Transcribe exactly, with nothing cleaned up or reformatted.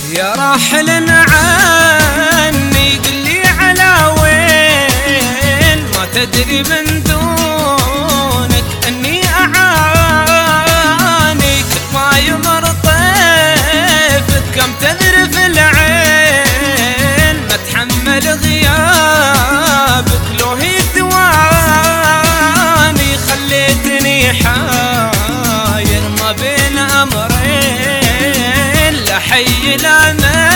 يا راحل عني قلي على وين، ما تدري من دونك اني اعانيك، ما يمر طيفك كم تذرف العين، ما اتحمل غيابك لو هي ثواني، خليتني حاير ما بين امرين، لا حي لا ميت